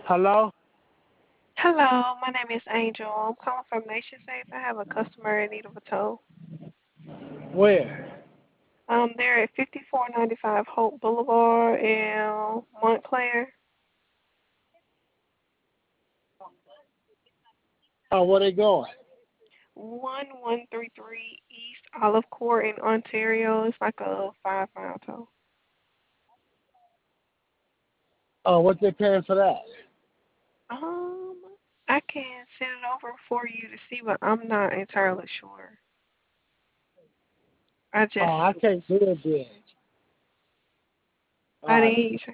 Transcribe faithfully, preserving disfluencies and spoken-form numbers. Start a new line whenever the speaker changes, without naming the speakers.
Hello?
Hello, my name is Angel. I'm calling from Nation Safe. I have a customer in need of a tow.
Where?
Um, they're at fifty-four ninety-five Hope Boulevard in Montclair.
Oh, where they going?
one one three three East Olive Court in Ontario. It's like a five mile tow.
Oh, what they paying for that?
Um, I can send it over for you to see, but I'm not entirely sure. I
Oh,
just,
I can't do it then. All
I
right.
need